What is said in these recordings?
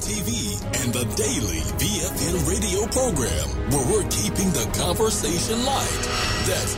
TV and the daily VFN radio program, where we're keeping the conversation light. That's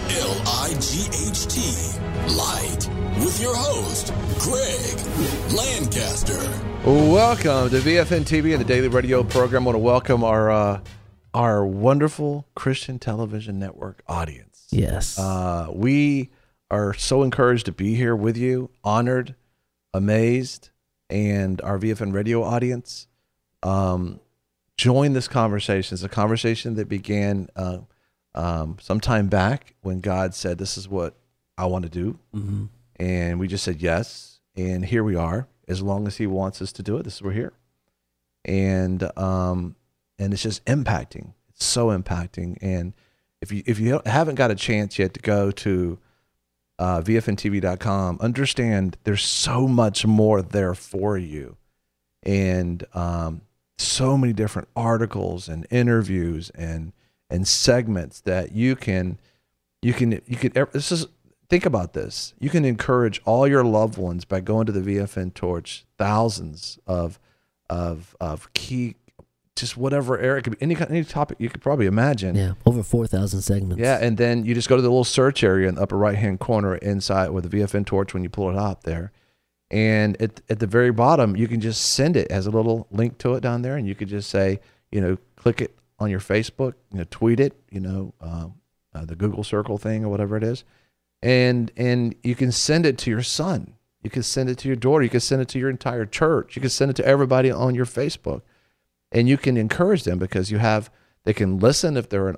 LIGHT, light, with your host, Greg Lancaster. Welcome to VFN TV and the daily radio program. I want to welcome our wonderful Christian television network audience. Yes. We are so encouraged to be here with you, honored, amazed, and our VFN radio audience. Join this conversation. It's a conversation that began some time back when God said, this is what I want to do. Mm-hmm. And we just said yes. And here we are. As long as he wants us to do it, we're here. And it's just impacting. It's so impacting. And if you haven't got a chance yet to go to VFNTV.com, understand there's so much more there for you. And so many different articles and interviews and segments that you can think about this. You can encourage all your loved ones by going to the VFN Torch. Thousands of key, just whatever area, it could be any topic you could probably imagine. Yeah, over 4,000 segments. Yeah, and then you just go to the little search area in the upper right-hand corner inside with the VFN Torch when you pull it up there. And at the very bottom, you can just send it as a little link to it down there, and you could just say, click it on your Facebook, tweet it, the Google Circle thing or whatever it is. And you can send it to your son. You can send it to your daughter. You can send it to your entire church. You can send it to everybody on your Facebook. And you can encourage them because they can listen if they're an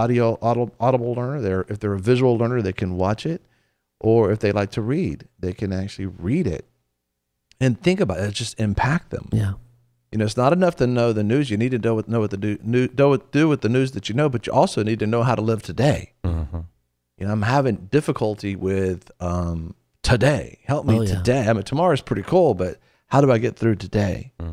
audible learner. If they're a visual learner, they can watch it. Or if they like to read, they can actually read it. And think about it, just impact them. Yeah. It's not enough to know the news. You need to know what to do with the news that you know, but you also need to know how to live today. Mm-hmm. I'm having difficulty with today. Help me today. I mean, tomorrow's pretty cool, but how do I get through today? Mm-hmm.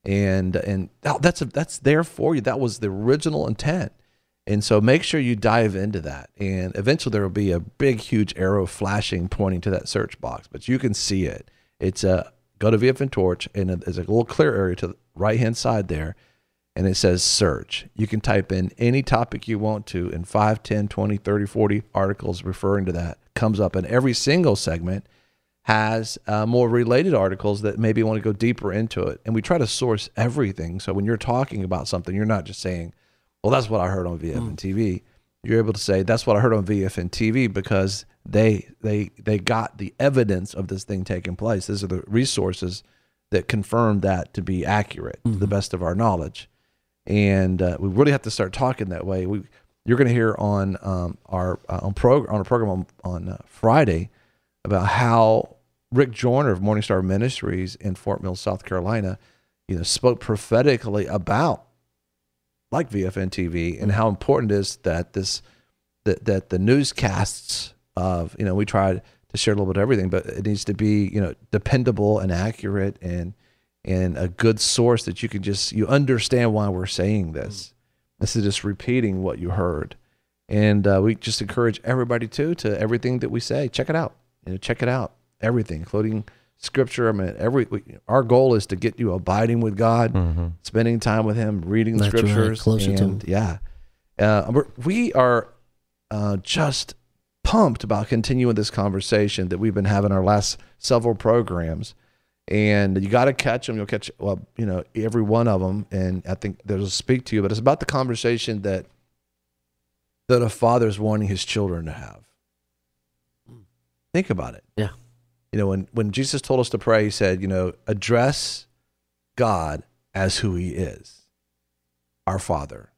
And that's there for you. That was the original intent. And so make sure you dive into that. And eventually there will be a big, huge arrow flashing, pointing to that search box, but you can see it. It's go to VFN Torch, and there's a little clear area to the right-hand side there, and it says search. You can type in any topic you want to, and 5, 10, 20, 30, 40 articles referring to that comes up. And every single segment has more related articles that maybe want to go deeper into it. And we try to source everything. So when you're talking about something, you're not just saying, well, that's what I heard on VFN TV. You're able to say, that's what I heard on VFN TV because they got the evidence of this thing taking place. These are the resources that confirm that to be accurate to the best of our knowledge. And we really have to start talking that way. You're going to hear on our program on Friday about how Rick Joyner of Morning Star Ministries in Fort Mill, South Carolina, spoke prophetically about like VFN TV and how important it is that that the newscasts of, we try to share a little bit of everything, but it needs to be, dependable and accurate and a good source that you understand why we're saying this. This is just repeating what you heard. And we just encourage everybody to everything that we say, check it out. Check it out, everything, including Scripture. I mean, our goal is to get you abiding with God, spending time with Him, reading the Scriptures, right, closer to Him. Yeah, we are just pumped about continuing this conversation that we've been having our last several programs. And you got to catch them. You'll catch every one of them, and I think they'll speak to you. But it's about the conversation that a father is wanting his children to have. Think about it. Yeah. When Jesus told us to pray, he said, address God as who He is, our Father.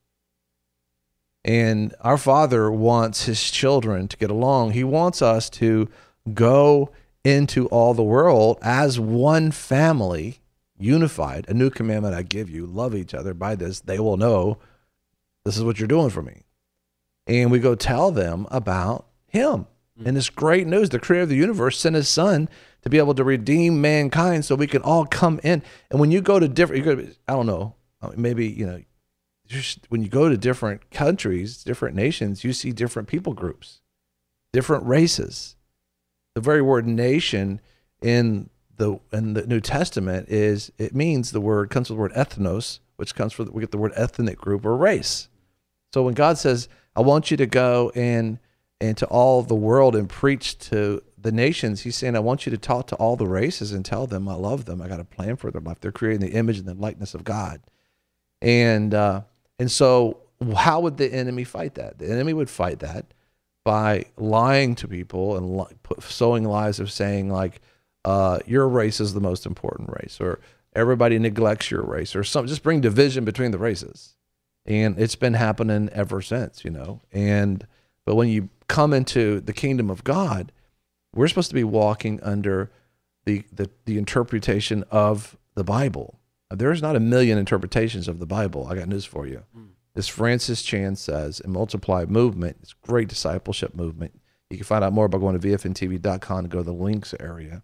And our Father wants His children to get along. He wants us to go into all the world as one family, unified. A new commandment I give you, love each other. By this, they will know this is what you're doing for me. And we go tell them about Him. And this great news, the creator of the universe sent His Son to be able to redeem mankind so we can all come in. And when you go to different, I don't know, maybe, when you go to different countries, different nations, you see different people groups, different races. The very word nation in the New Testament is, it means comes from the word ethnos, which comes from, we get the word ethnic group or race. So when God says, I want you to go into all the world and preach to the nations, he's saying, I want you to talk to all the races and tell them I love them. I got a plan for their life. They're creating the image and the likeness of God. And so how would the enemy fight that? The enemy would fight that by lying to people and sowing lies of saying like, your race is the most important race, or everybody neglects your race, or something. Just bring division between the races. And it's been happening ever since, but when you come into the kingdom of God, we're supposed to be walking under the interpretation of the Bible. There's not a million interpretations of the Bible. I got news for you. This Francis Chan says, in Multiply movement, it's a great discipleship movement. You can find out more by going to vfntv.com and go to the links area.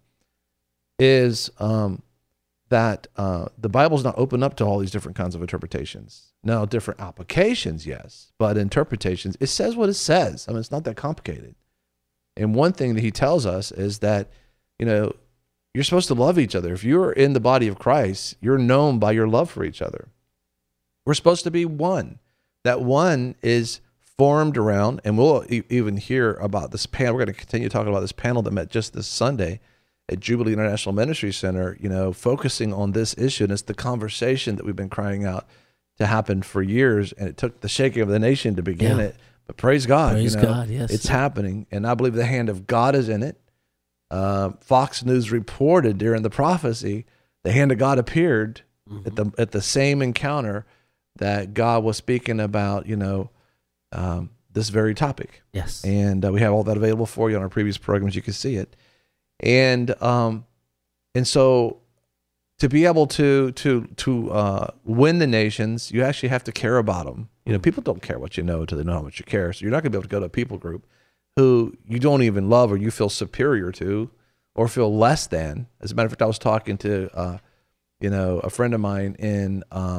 Is that the Bible's not open up to all these different kinds of interpretations. Now, different applications, yes, but interpretations, it says what it says. I mean, it's not that complicated. And one thing that he tells us is that, you're supposed to love each other. If you're in the body of Christ, you're known by your love for each other. We're supposed to be one. That one is formed around, and we'll even hear about this panel. We're going to continue talking about this panel that met just this Sunday at Jubilee International Ministry Center, focusing on this issue. And it's the conversation that we've been crying out to happen for years. And it took the shaking of the nation to begin it. But praise God, praise God, yes, it's happening. And I believe the hand of God is in it. Fox News reported during the prophecy, the hand of God appeared at the same encounter that God was speaking about, this very topic. Yes. And we have all that available for you on our previous programs. You can see it. And so to be able to win the nations, you actually have to care about them. People don't care what you know until they know how much you care. So you're not going to be able to go to a people group who you don't even love or you feel superior to or feel less than. As a matter of fact, I was talking to a friend of mine in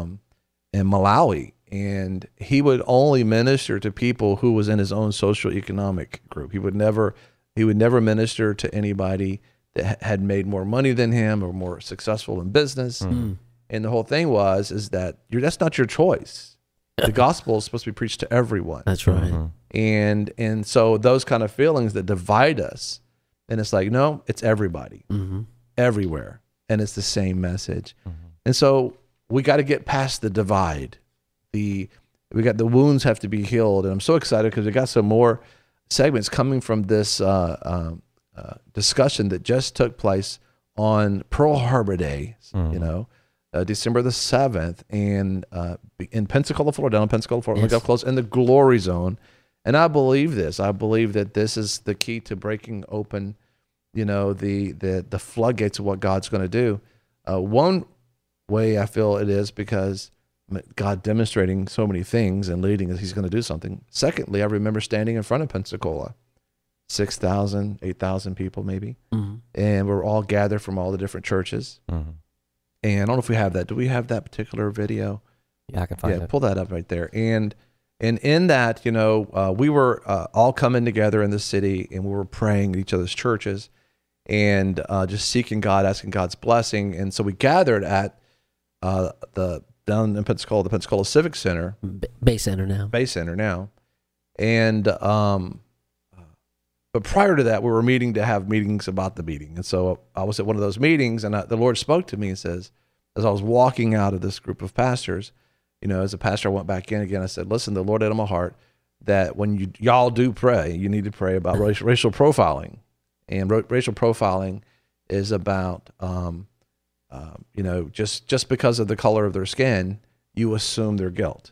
Malawi, and he would only minister to people who was in his own social economic group. He would never minister to anybody that had made more money than him or more successful in business. And the whole thing is that that's not your choice. The gospel is supposed to be preached to everyone. That's right. And so those kind of feelings that divide us, and it's like, no, it's everybody, everywhere, and it's the same message. And so we got to get past the divide. The wounds have to be healed, and I'm so excited because we got some more segments coming from this discussion that just took place on Pearl Harbor Day, December the 7th, and in Pensacola, Florida, down in Pensacola, Florida, we got close in the glory zone. And I believe this. I believe that this is the key to breaking open, the floodgates of what God's going to do. One way I feel it is because God demonstrating so many things and leading us, he's going to do something. Secondly, I remember standing in front of Pensacola, 6,000, 8,000 people maybe, and we're all gathered from all the different churches. And I don't know if we have that. Do we have that particular video? Yeah, I can find it. Yeah, pull that up right there. And in that, we were all coming together in the city, and we were praying at each other's churches and just seeking God, asking God's blessing. And so we gathered at down in Pensacola, the Pensacola Civic Center. Bay Center now. And but prior to that, we were meeting to have meetings about the meeting. And so I was at one of those meetings, and the Lord spoke to me and says, as I was walking out of this group of pastors, as a pastor, I went back in again. I said, listen, the Lord had on my heart that when y'all do pray, you need to pray about racial profiling. And racial profiling is about, just because of the color of their skin, you assume their guilt.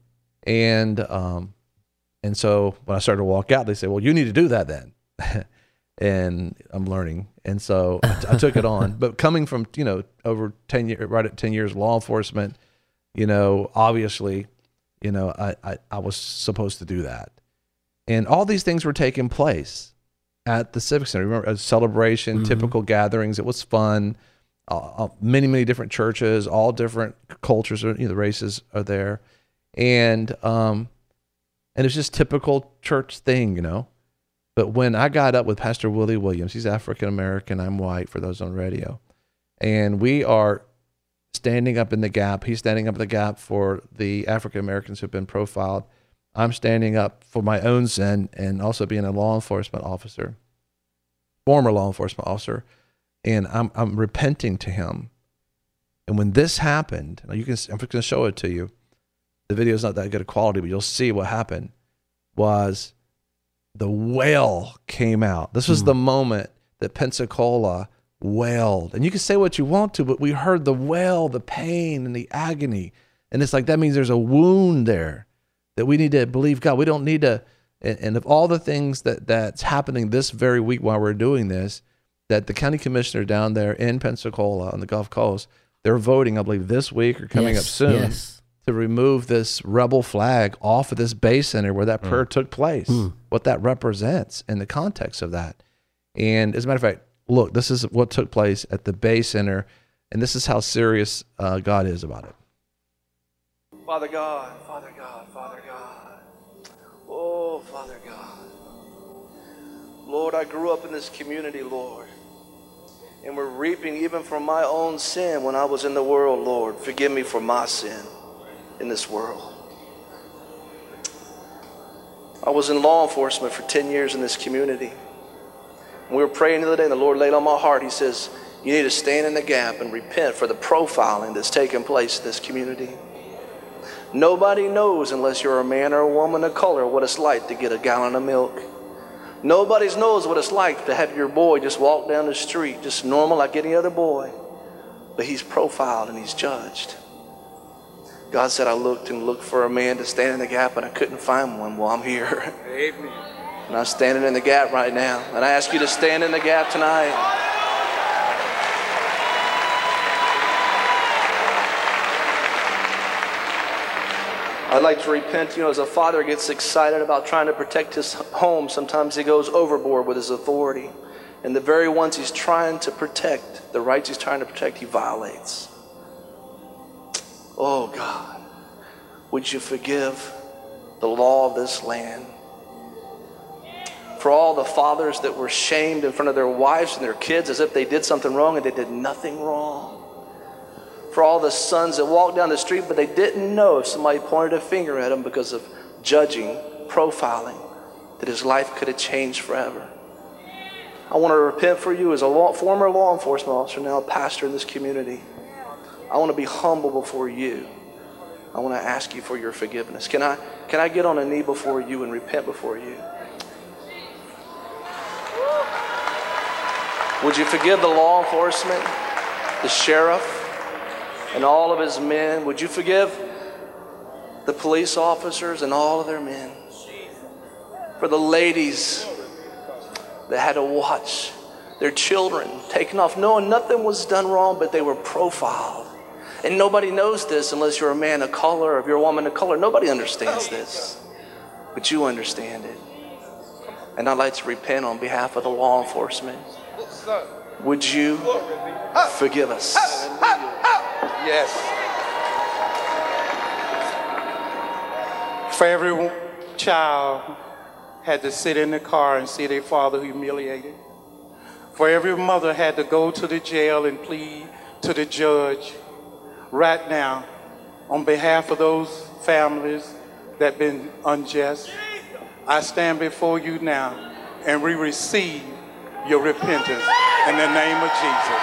And so when I started to walk out, they said, well, you need to do that then. And I'm learning. And so I took it on. But coming from, over 10 years, right at 10 years of law enforcement, obviously, I was supposed to do that. And all these things were taking place at the Civic Center. Remember, a celebration, typical gatherings. It was fun. Many, many different churches, all different cultures, the races are there. And it's just typical church thing, But when I got up with Pastor Willie Williams, he's African-American, I'm white, for those on radio. And we are standing up in the gap. He's standing up in the gap for the African Americans who've been profiled. I'm standing up for my own sin and also being a law enforcement officer, former law enforcement officer, and I'm repenting to him. And when this happened, I'm just going to show it to you. The video is not that good of quality, but you'll see what happened. Was the wail came out. This was the moment that Pensacola wailed. And you can say what you want to, but we heard the wail, the pain, and the agony. And it's like, that means there's a wound there that we need to believe God. We don't need to, and of all the things that's happening this very week while we're doing this, that the county commissioner down there in Pensacola on the Gulf Coast, they're voting, I believe, this week or coming up soon to remove this rebel flag off of this Bay Center where that prayer took place, what that represents in the context of that. And as a matter of fact, look, this is what took place at the Bay Center, and this is how serious God is about it. Father God, Father God, Father God. Oh, Father God. Lord, I grew up in this community, Lord, and we're reaping even from my own sin when I was in the world, Lord. Forgive me for my sin in this world. I was in law enforcement for 10 years in this community. We were praying the other day, and the Lord laid on my heart. He says, you need to stand in the gap and repent for the profiling that's taking place in this community. Nobody knows, unless you're a man or a woman of color, what it's like to get a gallon of milk. Nobody knows what it's like to have your boy just walk down the street, just normal like any other boy. But he's profiled and he's judged. God said, I looked and looked for a man to stand in the gap, and I couldn't find one. Well, I'm here. Amen. And I'm standing in the gap right now. And I ask you to stand in the gap tonight. I'd like to repent, as a father gets excited about trying to protect his home, sometimes he goes overboard with his authority. And the very ones he's trying to protect, the rights he's trying to protect, he violates. Oh God, would you forgive the law of this land? For all the fathers that were shamed in front of their wives and their kids as if they did something wrong and they did nothing wrong. For all the sons that walked down the street, but they didn't know if somebody pointed a finger at them because of judging, profiling, that his life could have changed forever. I want to repent for you as a former law enforcement officer, now a pastor in this community. I want to be humble before you. I want to ask you for your forgiveness. Can I get on a knee before you and repent before you? Would you forgive the law enforcement, the sheriff, and all of his men? Would you forgive the police officers and all of their men? For the ladies that had to watch their children taken off, knowing nothing was done wrong, but they were profiled. And nobody knows this unless you're a man of color or if you're a woman of color. Nobody understands this, but you understand it. And I'd like to repent on behalf of the law enforcement. Would you forgive us? Yes. For every child had to sit in the car and see their father humiliated. For every mother had to go to the jail and plead to the judge. Right now, on behalf of those families that have been unjust, I stand before you now and we receive your repentance in the name of Jesus.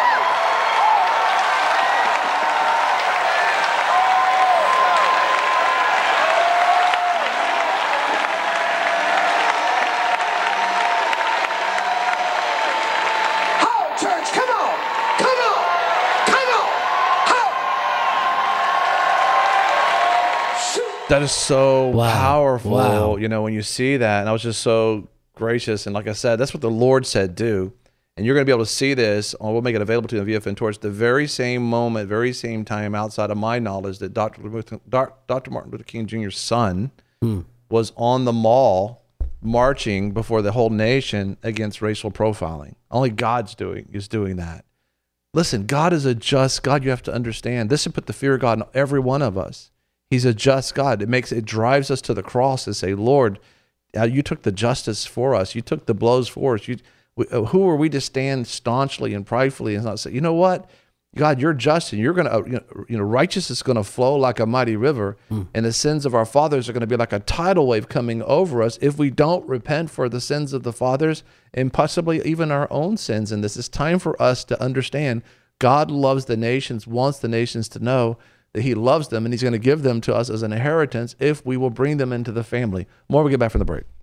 That is so powerful, when you see that. And I was just so gracious. And like I said, that's what the Lord said do. And you're going to be able to see this, or we'll make it available to the VFN Torch, the very same moment, very same time outside of my knowledge that Dr. Martin Luther King Jr.'s son was on the mall marching before the whole nation against racial profiling. Only God's doing that. Listen, God is a just God. You have to understand. This should put the fear of God in every one of us. He's a just God. It drives us to the cross and say, Lord, you took the justice for us. You took the blows for us. Who are we to stand staunchly and pridefully and not say, you know what? God, you're just, and you're going to, righteousness is going to flow like a mighty river, and the sins of our fathers are going to be like a tidal wave coming over us if we don't repent for the sins of the fathers and possibly even our own sins. And this is time for us to understand God loves the nations, wants the nations to know that he loves them, and he's going to give them to us as an inheritance if we will bring them into the family. More when we get back from the break.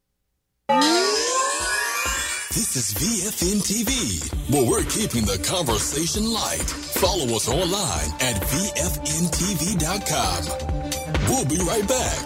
This is VFN TV, where we're keeping the conversation light. Follow us online at VFNTV.com. We'll be right back.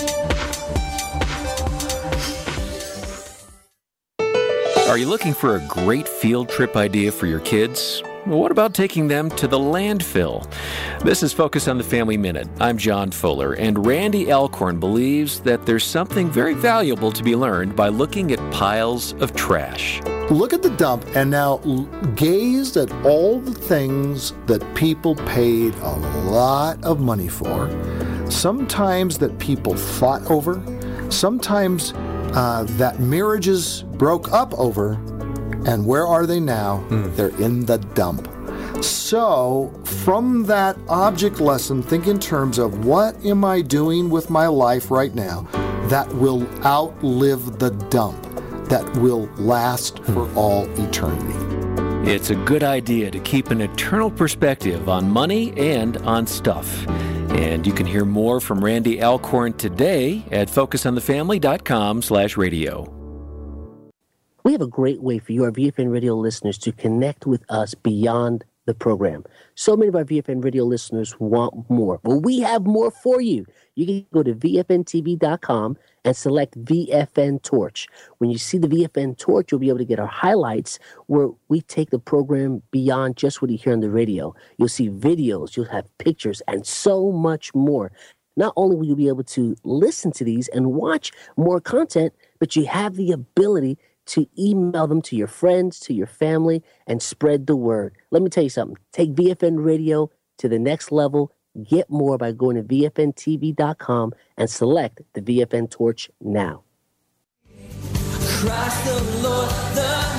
Are you looking for a great field trip idea for your kids? Well, what about taking them to the landfill? This is Focus on the Family Minute. I'm John Fuller, and Randy Alcorn believes that there's something very valuable to be learned by looking at piles of trash. Look at the dump and now gaze at all the things that people paid a lot of money for, sometimes that people fought over, sometimes that marriages broke up over. And where are they now? They're in the dump. So, from that object lesson, think in terms of what am I doing with my life right now that will outlive the dump, that will last for all eternity. It's a good idea to keep an eternal perspective on money and on stuff. And you can hear more from Randy Alcorn today at focusonthefamily.com/radio. We have a great way for you, our VFN Radio listeners, to connect with us beyond the program. So many of our VFN Radio listeners want more. Well, we have more for you. You can go to VFNTV.com and select VFN Torch. When you see the VFN Torch, you'll be able to get our highlights where we take the program beyond just what you hear on the radio. You'll see videos, you'll have pictures, and so much more. Not only will you be able to listen to these and watch more content, but you have the ability to email them to your friends, to your family, and spread the word. Let me tell you something. Take VFN Radio to the next level. Get more by going to VFNTV.com and select the VFN Torch now. Christ the Lord, the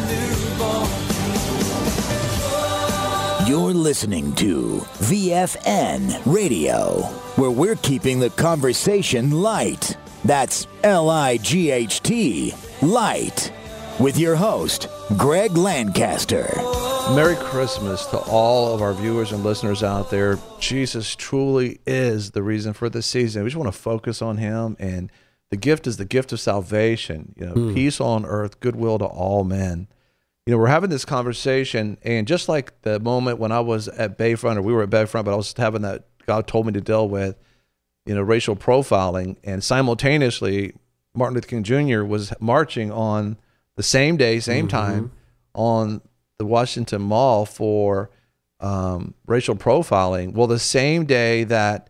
newborn. You're listening to VFN Radio, where we're keeping the conversation light. That's L-I-G-H-T, light. With your host, Greg Lancaster. Merry Christmas to all of our viewers and listeners out there. Jesus truly is the reason for this season. We just want to focus on him, and the gift is the gift of salvation. Peace on earth, goodwill to all men. We're having this conversation, and just like the moment when I was at Bayfront, or we were at Bayfront, but I was having that, God told me to deal with, racial profiling, and simultaneously, Martin Luther King Jr. was marching on the same day, same time, on the Washington Mall for racial profiling. Well, the same day that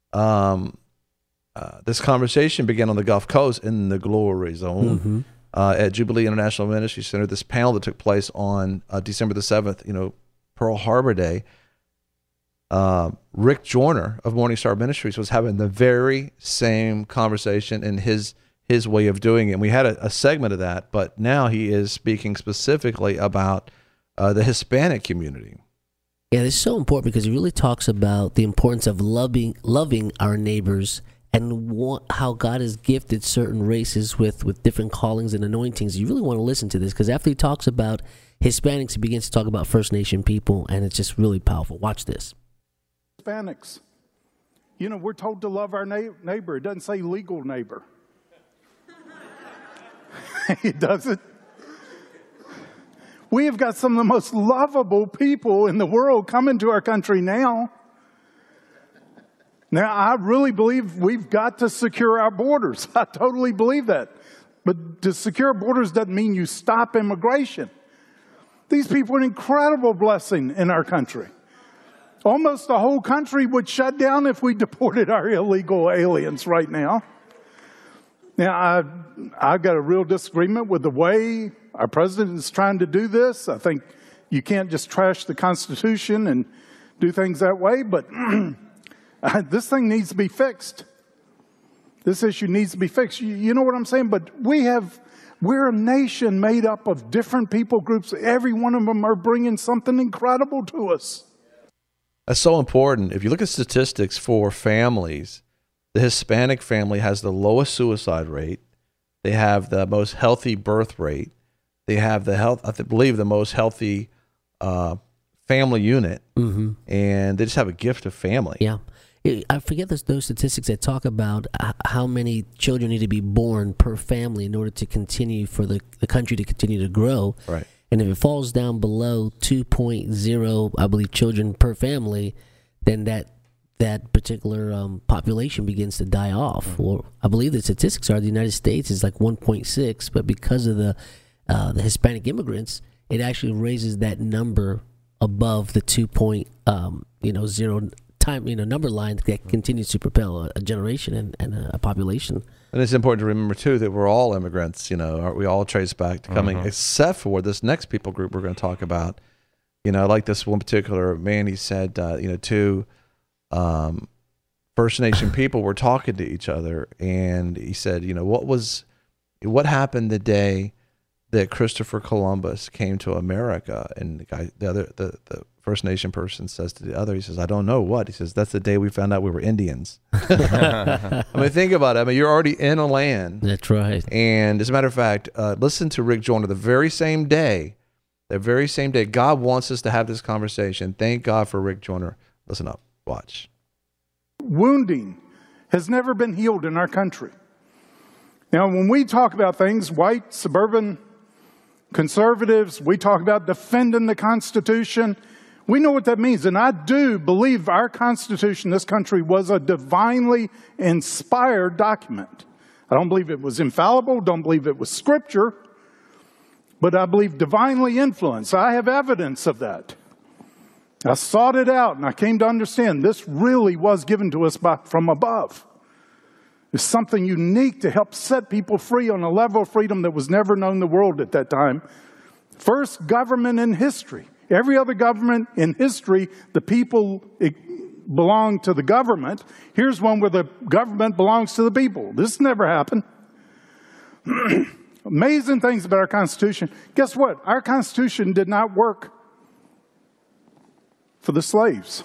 this conversation began on the Gulf Coast in the Glory Zone at Jubilee International Ministry Center, this panel that took place on December the 7th, Pearl Harbor Day, Rick Joyner of Morning Star Ministries was having the very same conversation in his way of doing it. And we had a segment of that, but now he is speaking specifically about the Hispanic community. Yeah, this is so important because it really talks about the importance of loving our neighbors and how God has gifted certain races with different callings and anointings. You really want to listen to this because after he talks about Hispanics, he begins to talk about First Nation people, and it's just really powerful. Watch this. Hispanics. We're told to love our neighbor. It doesn't say legal neighbor. It doesn't. We have got some of the most lovable people in the world coming to our country now. Now, I really believe we've got to secure our borders. I totally believe that. But to secure borders doesn't mean you stop immigration. These people are an incredible blessing in our country. Almost the whole country would shut down if we deported our illegal aliens right now. Now, I've got a real disagreement with the way our president is trying to do this. I think you can't just trash the Constitution and do things that way, but this thing needs to be fixed. This issue needs to be fixed. You know what I'm saying? But we have We're a nation made up of different people groups. Every one of them are bringing something incredible to us. That's so important. If you look at statistics for families, the Hispanic family has the lowest suicide rate. They have the most healthy birth rate. They have I believe the most healthy family unit, and they just have a gift of family. Yeah. I forget those statistics that talk about how many children need to be born per family in order to continue for the country to continue to grow. Right. And if it falls down below 2.0, I believe, children per family, then that particular population begins to die off. Well, I believe the statistics are the United States is like 1.6, but because of the Hispanic immigrants, it actually raises that number above the 2.0 number line that continues to propel a generation and a population. And it's important to remember too that we're all immigrants. We all trace back to coming, except for this next people group we're going to talk about. Like this one particular man, he said, two First Nation people were talking to each other, and he said, what happened the day that Christopher Columbus came to America? And the First Nation person says to the other, he says, I don't know what. He says, that's the day we found out we were Indians. I mean, think about it. I mean, you're already in a land. That's right. And as a matter of fact, listen to Rick Joyner. The very same day, God wants us to have this conversation. Thank God for Rick Joyner. Listen up. Watch. Wounding has never been healed in our country. Now, when we talk about things, white, suburban, conservatives, we talk about defending the Constitution. We know what that means. And I do believe our Constitution, this country, was a divinely inspired document. I don't believe it was infallible, don't believe it was scripture, but I believe divinely influenced. I have evidence of that. I sought it out and I came to understand this really was given to us from above. It's something unique to help set people free on a level of freedom that was never known in the world at that time. First government in history. Every other government in history, the people belong to the government. Here's one where the government belongs to the people. This never happened. Amazing things about our Constitution. Guess what? Our Constitution did not work for the slaves.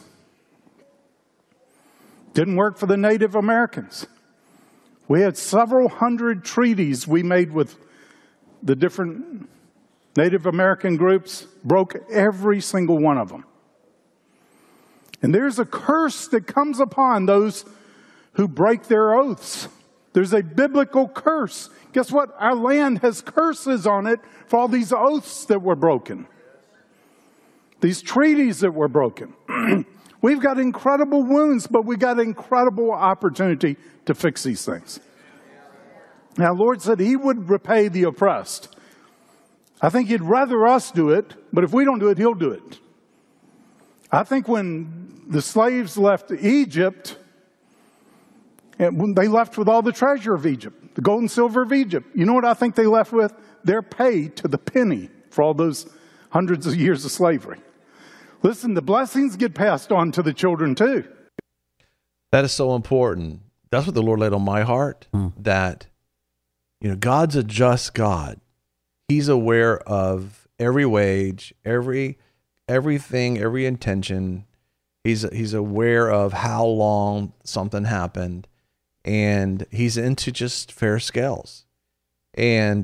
Didn't work for the Native Americans. We had several hundred treaties we made with the different Native American groups, broke every single one of them. And there's a curse that comes upon those who break their oaths. There's a biblical curse. Guess what? Our land has curses on it for all these oaths that were broken. These treaties that were broken. We've got incredible wounds, but we got incredible opportunity to fix these things. Now, the Lord said He would repay the oppressed. I think He'd rather us do it, but if we don't do it, He'll do it. I think when the slaves left Egypt, and when they left with all the treasure of Egypt, the gold and silver of Egypt, you know what I think they left with? Their pay to the penny for all those hundreds of years of slavery. Listen, the blessings get passed on to the children too. That is so important. That's what the Lord laid on my heart, that, God's a just God. He's aware of every wage, everything, every intention. He's aware of how long something happened, and He's into just fair scales. And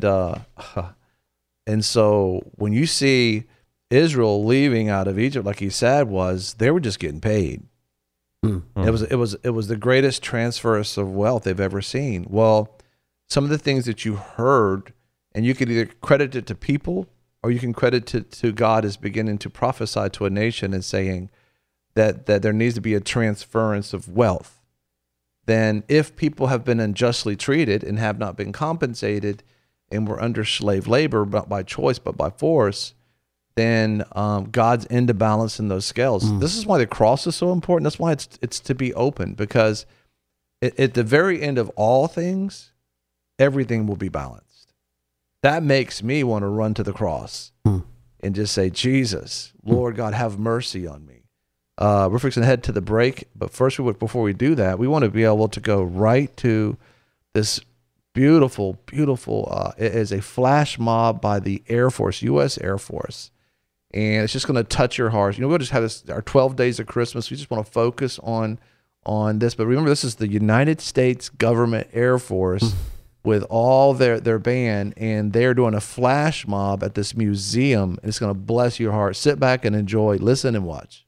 so when you see Israel leaving out of Egypt, like He said, they were just getting paid. It was the greatest transfers of wealth they've ever seen. Well, some of the things that you heard, and you could either credit it to people or you can credit it to God as beginning to prophesy to a nation and saying that there needs to be a transference of wealth. Then if people have been unjustly treated and have not been compensated and were under slave labor, not by choice but by force, then God's into balancing those scales. This is why the cross is so important. That's why it's to be open, because at the very end of all things, everything will be balanced. That makes me want to run to the cross and just say, Jesus, Lord God, have mercy on me. We're fixing to head to the break, but first, before we do that, we want to be able to go right to this beautiful, beautiful. It is a flash mob by the Air Force, U.S. Air Force. And it's just going to touch your heart. We'll just have our 12 days of Christmas. We just want to focus on this. But remember, this is the United States Government Air Force with all their band, and they're doing a flash mob at this museum. And it's going to bless your heart. Sit back and enjoy, listen and watch.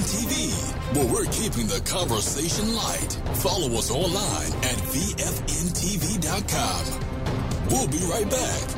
TV, where we're keeping the conversation light. Follow us online at VFNTV.com. We'll be right back.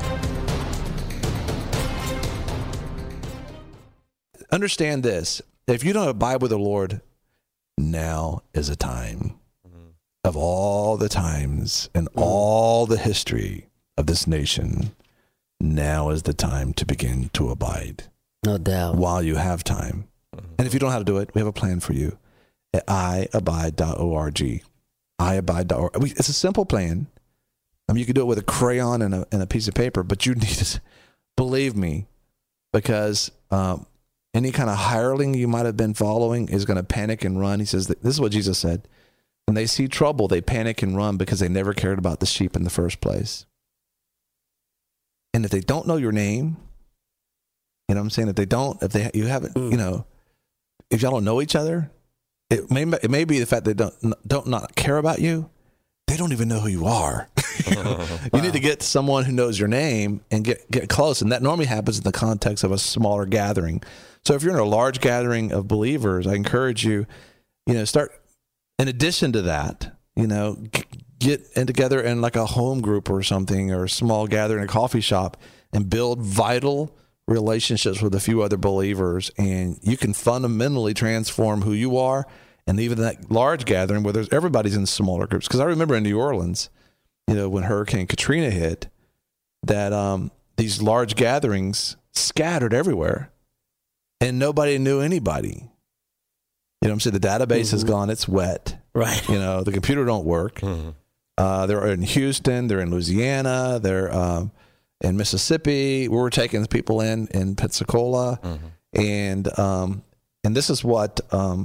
Understand this. If you don't abide with the Lord, now is a time of all the times and all the history of this nation. Now is the time to begin to abide. No doubt. While you have time. And if you don't know how to do it, we have a plan for you at iabide.org. iabide.org. It's a simple plan. I mean, you can do it with a crayon and a piece of paper, but you need to believe me, because any kind of hireling you might have been following is going to panic and run. He says, this is what Jesus said. When they see trouble, they panic and run because they never cared about the sheep in the first place. And if they don't know your name, you know what I'm saying? If you haven't, if y'all don't know each other, it may be the fact they don't not care about you. They don't even know who you are. You need to get someone who knows your name and get close. And that normally happens in the context of a smaller gathering. So if you're in a large gathering of believers, I encourage you, start, in addition to that, get in together in like a home group or something, or a small gathering, a coffee shop, and build vital relationships with a few other believers. And you can fundamentally transform who you are. And even that large gathering where everybody's in smaller groups. Because I remember in New Orleans, when Hurricane Katrina hit, that these large gatherings scattered everywhere and nobody knew anybody. You know what I'm saying? The database is gone. It's wet. Right. The computer don't work. They're in Houston. They're in Louisiana. They're in Mississippi. We were taking people in Pensacola. And this is what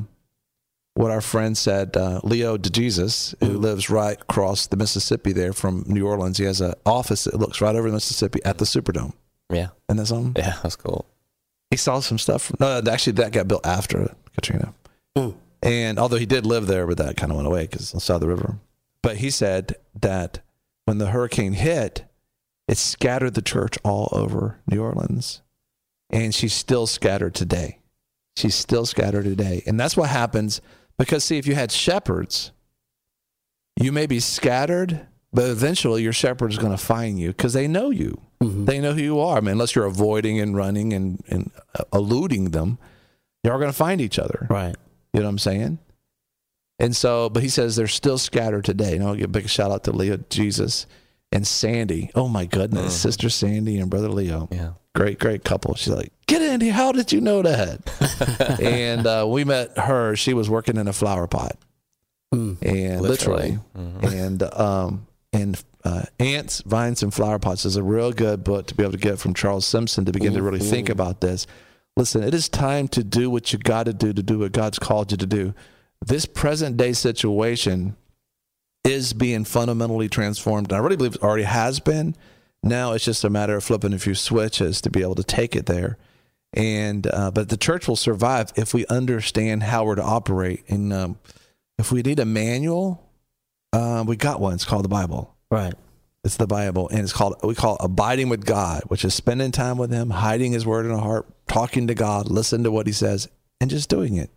our friend said, Leo DeJesus, who lives right across the Mississippi there from New Orleans. He has an office that looks right over the Mississippi at the Superdome. Yeah. Isn't that something? Yeah, that's cool. He saw some stuff. Actually, that got built after Katrina. And although he did live there, but that kind of went away because it's on the side of the river. But he said that when the hurricane hit, it scattered the church all over New Orleans. And she's still scattered today. She's still scattered today. And that's what happens. Because, see, if you had shepherds, you may be scattered, but eventually your shepherd is going to find you because they know you. They know who you are. I mean, unless you're avoiding and running and eluding them, you're going to find each other. Right. You know what I'm saying? And so, but he says they're still scattered today. I'll give a big shout out to Leo Jesus and Sandy. Oh, my goodness. Sister Sandy and Brother Leo. Yeah. Great couple. She's like, get in here. How did you know that? And we met her. She was working in a flower pot. And literally. And Ants, Vines, and Flower Pots is a real good book to be able to get from Charles Simpson to begin to really think about this. Listen, it is time to do what you got to do what God's called you to do. This present day situation is being fundamentally transformed. And I really believe it already has been. Now it's just a matter of flipping a few switches to be able to take it there. And but the church will survive if we understand how we're to operate. And if we need a manual, we got one. It's called the Bible. Right. It's the Bible. And we call it abiding with God, which is spending time with him, hiding his word in our heart, talking to God, listening to what he says, and just doing it.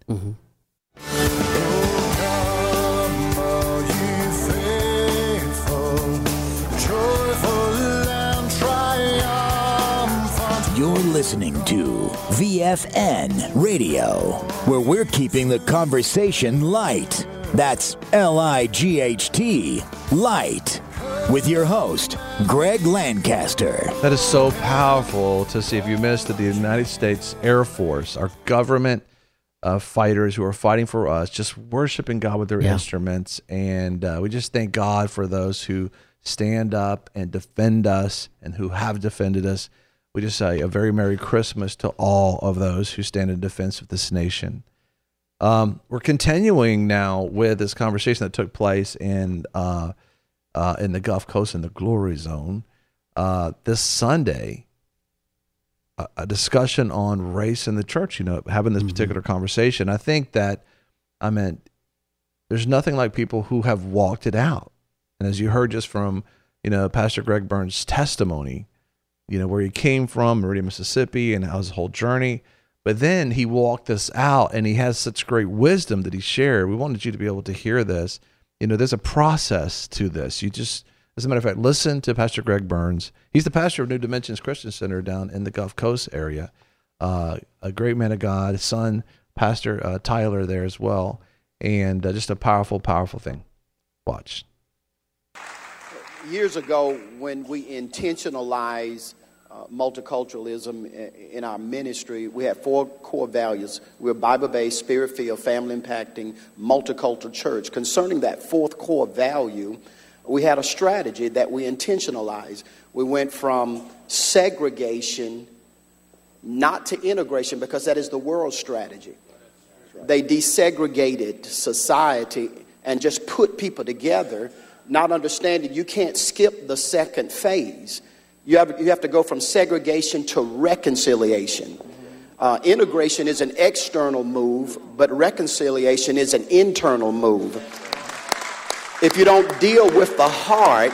You're listening to VFN Radio, where we're keeping the conversation light. That's L-I-G-H-T, light. With your host, Greg Lancaster. That is so powerful to see. If you missed it, the United States Air Force, our government fighters who are fighting for us, just worshiping God with their instruments. And we just thank God for those who stand up and defend us and who have defended us. We just say a very Merry Christmas to all of those who stand in defense of this nation. We're continuing now with this conversation that took place in the Gulf Coast in the Glory Zone this Sunday. A discussion on race in the church. Having this particular conversation. I think that there's nothing like people who have walked it out. And as you heard just from Pastor Greg Burns' testimony, where he came from, Meridian, Mississippi, and how his whole journey. But then he walked us out, and he has such great wisdom that he shared. We wanted you to be able to hear this. There's a process to this. You just, as a matter of fact, listen to Pastor Greg Burns. He's the pastor of New Dimensions Christian Center down in the Gulf Coast area. A great man of God, his son, Pastor Tyler, there as well. And just a powerful, powerful thing. Watch. Years ago, when we intentionalized multiculturalism in our ministry, we had 4 core values. We're Bible-based, spirit-filled, family-impacting, multicultural church. Concerning that 4th core value, we had a strategy that we intentionalized. We went from segregation not to integration, because that is the world's strategy. They desegregated society and just put people together, not understanding you can't skip the second phase. You have to go from segregation to reconciliation. Integration is an external move, but reconciliation is an internal move. If you don't deal with the heart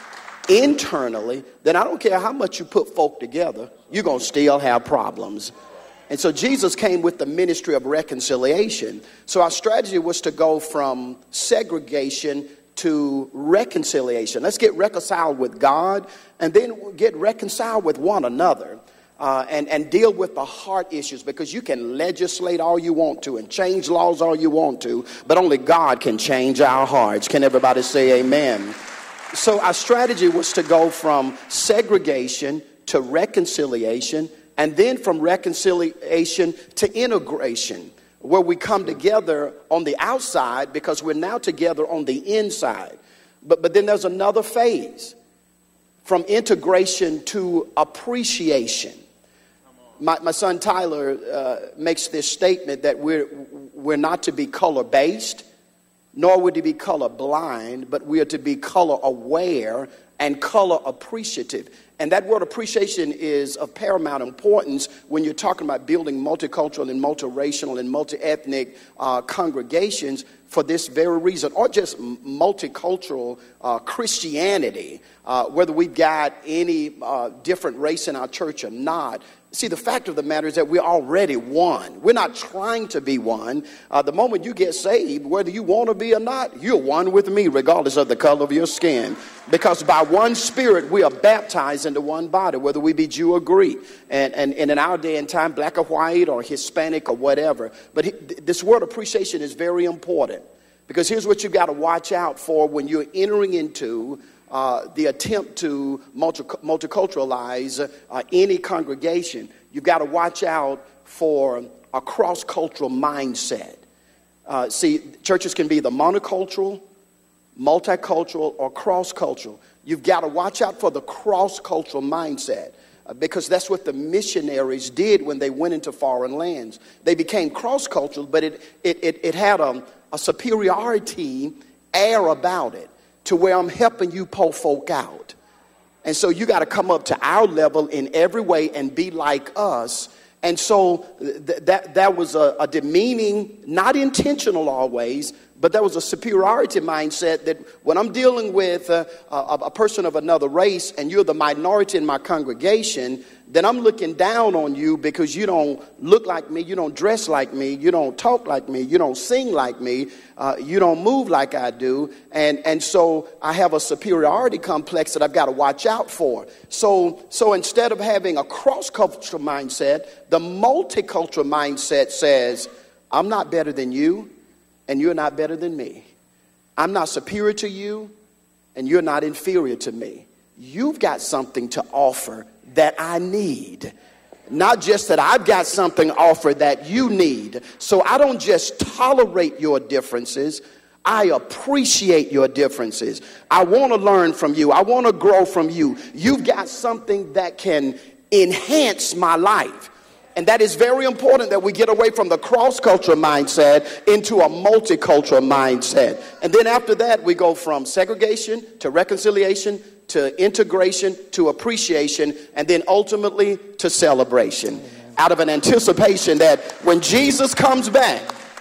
internally, then I don't care how much you put folk together, you're going to still have problems. And so Jesus came with the ministry of reconciliation. So our strategy was to go from segregation to reconciliation. Let's get reconciled with God, and then get reconciled with one another, and deal with the heart issues, because you can legislate all you want to and change laws all you want to, but only God can change our hearts. Can everybody say amen? So our strategy was to go from segregation to reconciliation, and then from reconciliation to integration, where we come together on the outside because we're now together on the inside. But then there's another phase, from integration to appreciation. My son Tyler makes this statement that we're not to be color-based, nor would to be color-blind, but we are to be color-aware and color-appreciative. And that word appreciation is of paramount importance when you're talking about building multicultural and multiracial and multi-ethnic congregations, for this very reason, or just multicultural Christianity, whether we've got any different race in our church or not. See, the fact of the matter is that we're already one. We're not trying to be one. The moment you get saved, whether you want to be or not, you're one with me, regardless of the color of your skin. Because by one Spirit, we are baptized into one body, whether we be Jew or Greek. And in our day and time, black or white or Hispanic or whatever. But this word appreciation is very important. Because here's what you've got to watch out for when you're entering into the attempt to multiculturalize any congregation. You've got to watch out for a cross-cultural mindset. See, churches can be either monocultural, multicultural, or cross-cultural. You've got to watch out for the cross-cultural mindset, because that's what the missionaries did when they went into foreign lands. They became cross-cultural, but it had a superiority air about it, to where I'm helping you pull folk out. And so you got to come up to our level in every way and be like us. And so that was a demeaning, not intentional always, but that was a superiority mindset, that when I'm dealing with a person of another race and you're the minority in my congregation, then I'm looking down on you because you don't look like me, you don't dress like me, you don't talk like me, you don't sing like me, you don't move like I do. And so I have a superiority complex that I've got to watch out for. So instead of having a cross-cultural mindset, the multicultural mindset says, I'm not better than you, and you're not better than me. I'm not superior to you, and you're not inferior to me. You've got something to offer that I need. Not just that I've got something to offer that you need. So I don't just tolerate your differences, I appreciate your differences. I want to learn from you. I want to grow from you. You've got something that can enhance my life. And that is very important, that we get away from the cross-cultural mindset into a multicultural mindset. And then after that, we go from segregation to reconciliation to integration to appreciation, and then ultimately to celebration. Out of an anticipation that when Jesus comes back,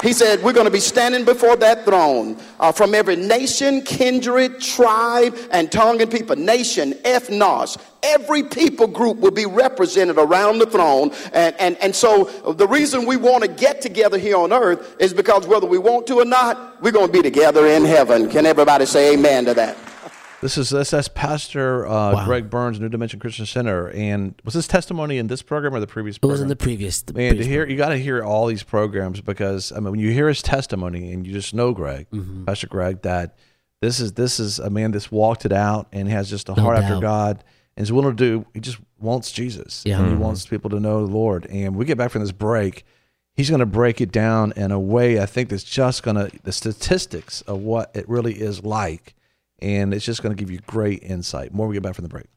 He said, we're going to be standing before that throne from every nation, kindred, tribe, and tongue and people. Nation, ethnos. Every people group will be represented around the throne. And so the reason we want to get together here on earth is because whether we want to or not, we're going to be together in heaven. Can everybody say amen to that? That's Pastor Greg Burns, New Dimension Christian Center. And was this testimony in this program or the previous program? It was in the previous. Man, you got to hear all these programs, because I mean, when you hear his testimony and you just know Greg, Pastor Greg, that this is a man that's walked it out and has just a heart after God and is willing to do. He just wants Jesus. Yeah, he wants people to know the Lord. And we get back from this break, he's going to break it down in a way I think that's just going to the statistics of what it really is like. And it's just going to give you great insight. More when we get back from the break.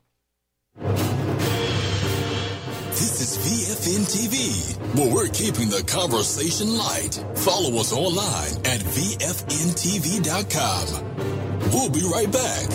This is VFN TV, where we're keeping the conversation light. Follow us online at VFNTV.com. We'll be right back.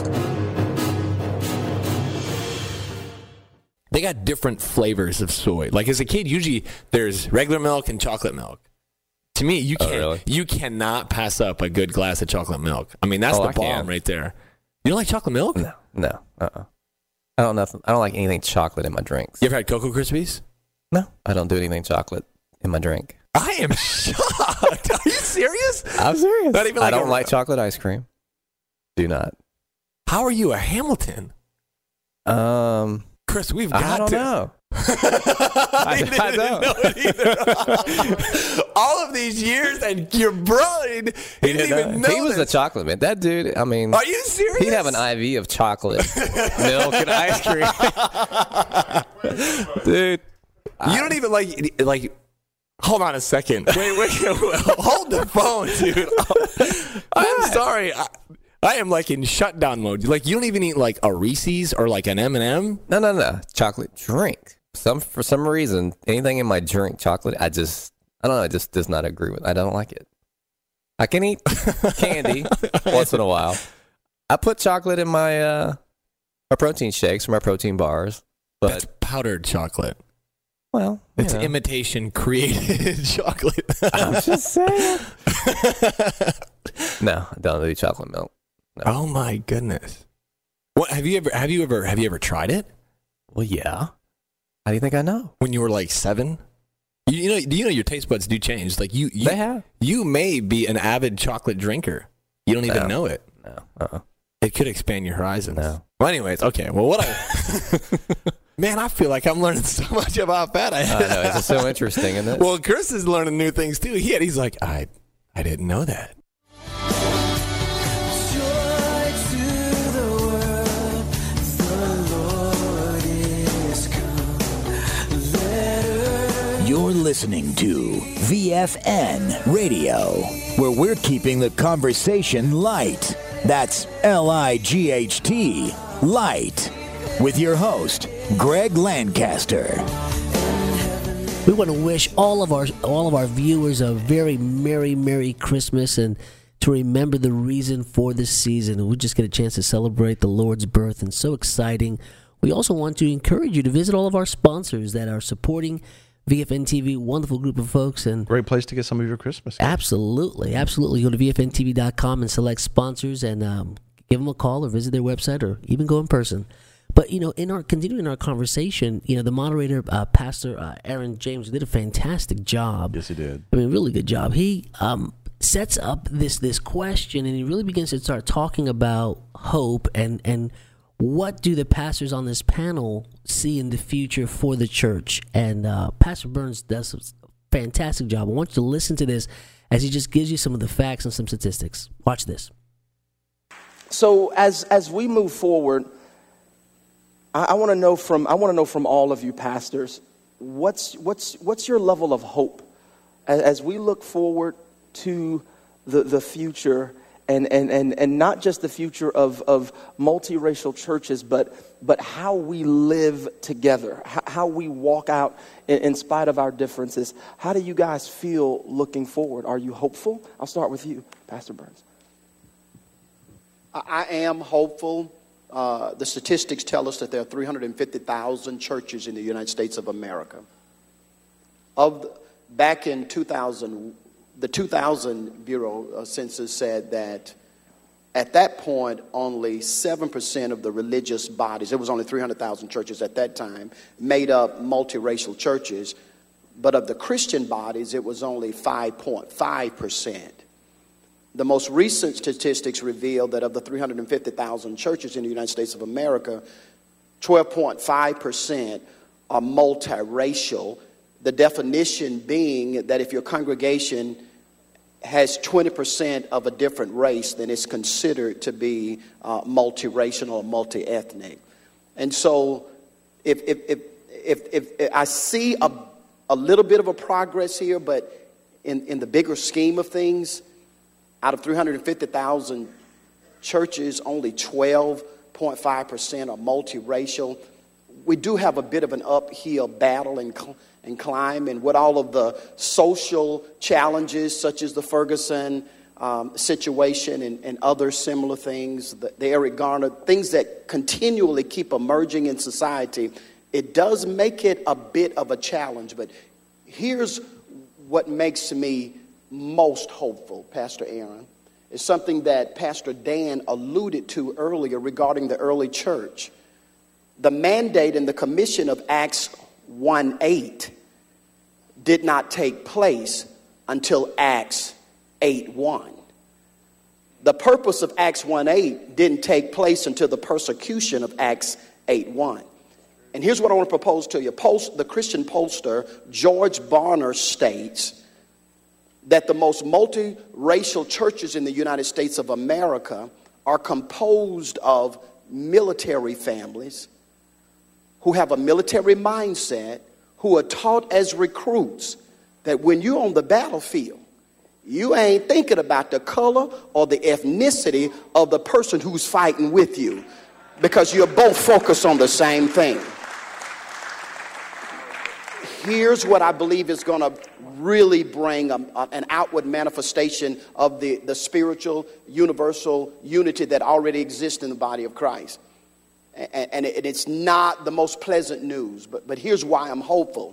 They got different flavors of soy. Like as a kid, usually there's regular milk and chocolate milk. To me, you cannot pass up a good glass of chocolate milk. I mean, that's the bomb right there. You don't like chocolate milk? No. I don't like anything chocolate in my drinks. You ever had Cocoa Krispies? No, I don't do anything chocolate in my drink. I am shocked. Are you serious? I'm serious. Not even I don't like chocolate ice cream. Do not. How are you a Hamilton? Chris, we've got I don't know. I don't know it either. All of these years, and your brother, he didn't even know. He was a chocolate man. That dude, I mean. Are you serious? He'd have an IV of chocolate, milk, and ice cream. Dude. You don't even like. Hold on a second. Wait. Hold the phone, dude. I'm sorry. I am like in shutdown mode. Like you don't even eat like a Reese's or like an M&M? No. Chocolate drink. For some reason, anything in my drink, chocolate, I don't know, it just does not agree with. I don't like it. I can eat candy once in a while. I put chocolate in my protein shakes or my protein bars. But that's powdered chocolate. Well, it's imitation created chocolate. I'm just saying. No, I don't do chocolate milk. No. Oh my goodness! What have you ever tried it? Well, yeah. How do you think I know? When you were like 7, do you know your taste buds do change? Like they have. You may be an avid chocolate drinker. You don't even know it. No. It could expand your horizons. No. Well, anyways, okay. Well, man, I feel like I'm learning so much about that. I know, it's so interesting, isn't it? Well, Chris is learning new things too. He's like, I didn't know that. You're listening to VFN Radio, where we're keeping the conversation light. That's LIGHT, light. With your host, Greg Lancaster. We want to wish all of our viewers a very Merry Christmas, and to remember the reason for this season. We just get a chance to celebrate the Lord's birth, and so exciting. We also want to encourage you to visit all of our sponsors that are supporting VFN TV, wonderful group of folks, and great place to get some of your Christmas gifts. Absolutely. Go to VFNTV.com and select sponsors, and give them a call or visit their website, or even go in person. But continuing our conversation, the moderator, Pastor Aaron James, did a fantastic job. Yes, he did. I mean, really good job. He sets up this question, and he really begins to start talking about hope and what do the pastors on this panel see in the future for the church? And Pastor Burns does a fantastic job. I want you to listen to this as he just gives you some of the facts and some statistics. Watch this. So as we move forward, I want to know from all of you pastors, what's your level of hope as we look forward to the future? And not just the future of multiracial churches, but how we live together, how we walk out in spite of our differences. How do you guys feel looking forward? Are you hopeful? I'll start with you, Pastor Burns. I am hopeful. The statistics tell us that there are 350,000 churches in the United States of America. Back in 2001, The 2000 Bureau census said that at that point, only 7% of the religious bodies, there was only 300,000 churches at that time, made up multiracial churches. But of the Christian bodies, it was only 5.5%. The most recent statistics reveal that of the 350,000 churches in the United States of America, 12.5% are multiracial. The definition being that if your congregation has 20% of a different race, then it's considered to be multiracial or multi-ethnic. And so if I see a little bit of a progress here, but in the bigger scheme of things, out of 350,000 churches, only 12.5% are multiracial. We do have a bit of an uphill battle and climb, and with all of the social challenges such as the Ferguson situation and other similar things, the Eric Garner, things that continually keep emerging in society, it does make it a bit of a challenge. But here's what makes me most hopeful, Pastor Aaron, is something that Pastor Dan alluded to earlier regarding the early church. The mandate and the commission of Acts 1:8 did not take place until Acts 8:1. The purpose of Acts 1:8 didn't take place until the persecution of Acts 8:1. And here's what I want to propose to you. The Christian pollster George Barna states that the most multiracial churches in the United States of America are composed of military families who have a military mindset, who are taught as recruits that when you're on the battlefield, you ain't thinking about the color or the ethnicity of the person who's fighting with you, because you're both focused on the same thing. Here's what I believe is going to really bring an outward manifestation of the spiritual, universal unity that already exists in the body of Christ. And it's not the most pleasant news, but here's why I'm hopeful.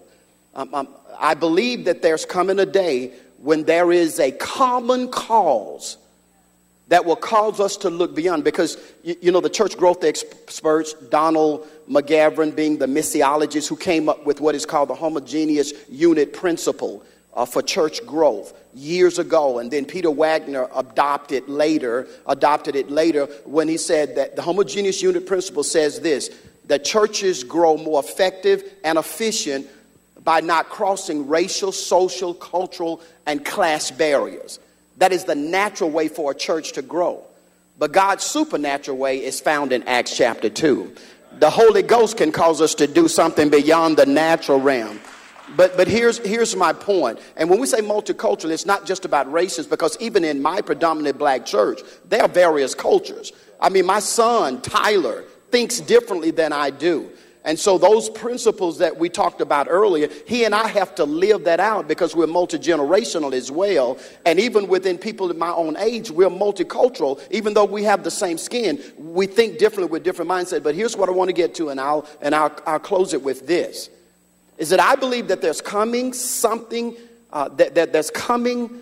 I believe that there's coming a day when there is a common cause that will cause us to look beyond. Because, you know, the church growth experts, Donald McGavran being the missiologist who came up with what is called the homogeneous unit principle for church growth years ago. And then Peter Wagner adopted it later when he said that the homogeneous unit principle says this, that churches grow more effective and efficient by not crossing racial, social, cultural, and class barriers. That is the natural way for a church to grow. But God's supernatural way is found in Acts chapter 2. The Holy Ghost can cause us to do something beyond the natural realm. But here's my point. And when we say multicultural, it's not just about races, because even in my predominantly black church, there are various cultures. I mean, my son, Tyler, thinks differently than I do. And so those principles that we talked about earlier, he and I have to live that out because we're multi-generational as well. And even within people in my own age, we're multicultural. Even though we have the same skin, we think differently with different mindsets. But here's what I want to get to, and I'll close it with this, is that I believe that there's coming something, there's coming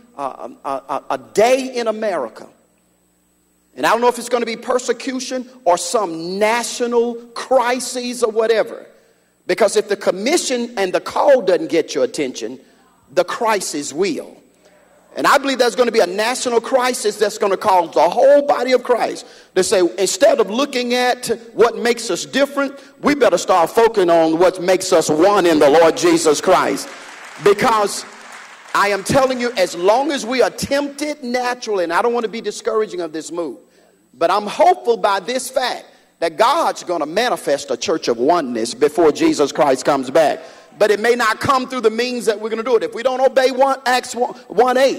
a day in America. And I don't know if it's going to be persecution or some national crises or whatever. Because if the commission and the call doesn't get your attention, the crisis will. And I believe there's going to be a national crisis that's going to cause the whole body of Christ to say, instead of looking at what makes us different, we better start focusing on what makes us one in the Lord Jesus Christ. Because I am telling you, as long as we attempt it naturally, and I don't want to be discouraging of this move, but I'm hopeful by this fact that God's going to manifest a church of oneness before Jesus Christ comes back. But it may not come through the means that we're going to do it. If we don't obey Acts 1:8,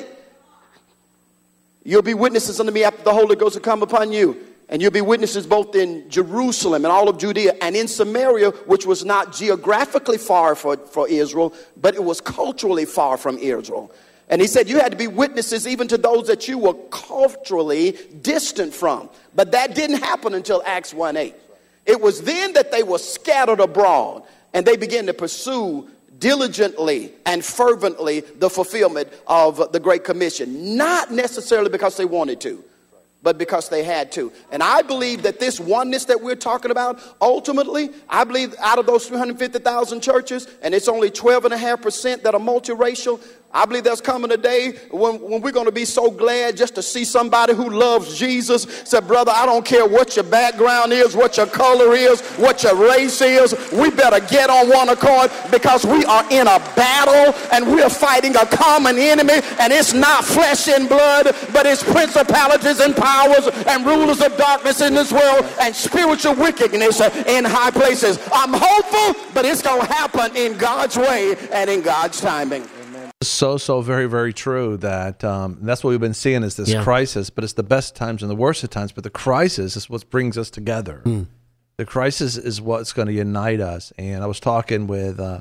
you'll be witnesses unto me after the Holy Ghost will come upon you. And you'll be witnesses both in Jerusalem and all of Judea and in Samaria, which was not geographically far for Israel, but it was culturally far from Israel. And he said you had to be witnesses even to those that you were culturally distant from. But that didn't happen until Acts 1:8. It was then that they were scattered abroad and they began to pursue diligently and fervently the fulfillment of the Great Commission, not necessarily because they wanted to, but because they had to. And I believe that this oneness that we're talking about, ultimately, I believe out of those 350,000 churches, and it's only 12.5% that are multiracial, I believe there's coming a day when we're going to be so glad just to see somebody who loves Jesus. Say, brother, I don't care what your background is, what your color is, what your race is. We better get on one accord, because we are in a battle and we're fighting a common enemy. And it's not flesh and blood, but it's principalities and powers and rulers of darkness in this world and spiritual wickedness in high places. I'm hopeful, but it's going to happen in God's way and in God's timing. So very, very true that that's what we've been seeing is this crisis, but it's the best times and the worst of times, but the crisis is what brings us together. The crisis is what's going to unite us. And I was talking with Arnie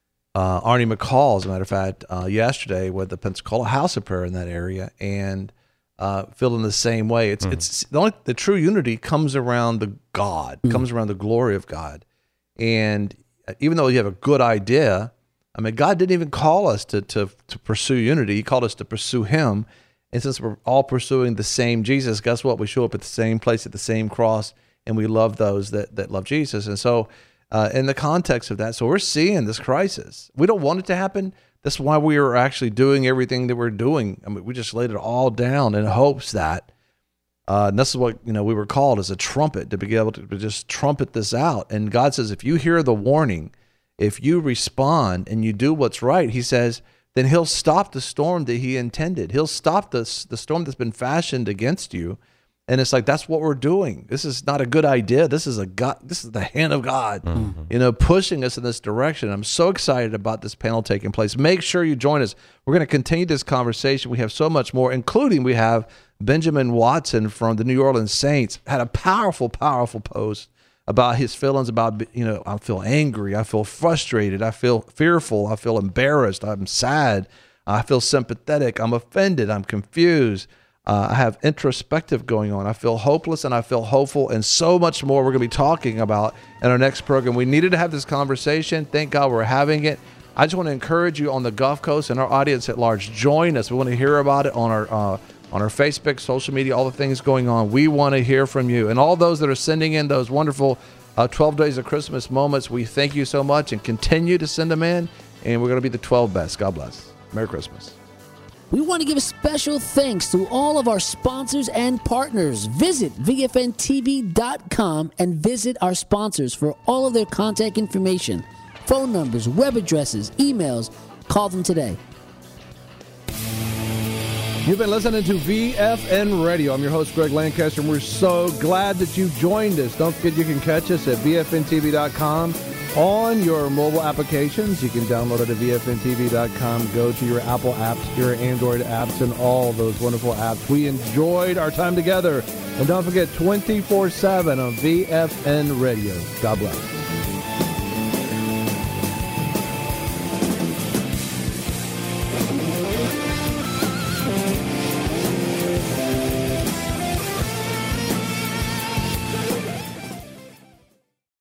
McCall, as a matter of fact, yesterday with the Pensacola House of Prayer in that area, and feeling the same way. It's the true unity comes around the God, comes around the glory of God. And even though you have a good idea, I mean, God didn't even call us to pursue unity. He called us to pursue Him. And since we're all pursuing the same Jesus, guess what? We show up at the same place, at the same cross, and we love those that love Jesus. And so in the context of that, so we're seeing this crisis. We don't want it to happen. That's why we are actually doing everything that we're doing. I mean, we just laid it all down in hopes that, and this is what we were called as a trumpet, to be able to just trumpet this out. And God says, if you hear the warning, if you respond and you do what's right, He says, then He'll stop the storm that He intended. He'll stop the storm that's been fashioned against you. And it's like, that's what we're doing. This is not a good idea. This is the hand of God, pushing us in this direction. I'm so excited about this panel taking place. Make sure you join us. We're going to continue this conversation. We have so much more, including we have Benjamin Watson from the New Orleans Saints had a powerful, powerful post about his feelings about, I feel angry, I feel frustrated, I feel fearful, I feel embarrassed, I'm sad, I feel sympathetic, I'm offended, I'm confused, I have introspective going on, I feel hopeless and I feel hopeful, and so much more we're going to be talking about in our next program. We needed to have this conversation. Thank God we're having it. I just want to encourage you on the Gulf Coast and our audience at large, join us. We want to hear about it on our Facebook, social media, all the things going on. We want to hear from you. And all those that are sending in those wonderful 12 Days of Christmas moments, we thank you so much, and continue to send them in. And we're going to be the 12 best. God bless. Merry Christmas. We want to give special thanks to all of our sponsors and partners. Visit VFNTV.com and visit our sponsors for all of their contact information, phone numbers, web addresses, emails. Call them today. You've been listening to VFN Radio. I'm your host, Greg Lancaster, and we're so glad that you joined us. Don't forget you can catch us at VFNTV.com on your mobile applications. You can download it at VFNTV.com. Go to your Apple apps, your Android apps, and all those wonderful apps. We enjoyed our time together. And don't forget, 24/7 on VFN Radio. God bless.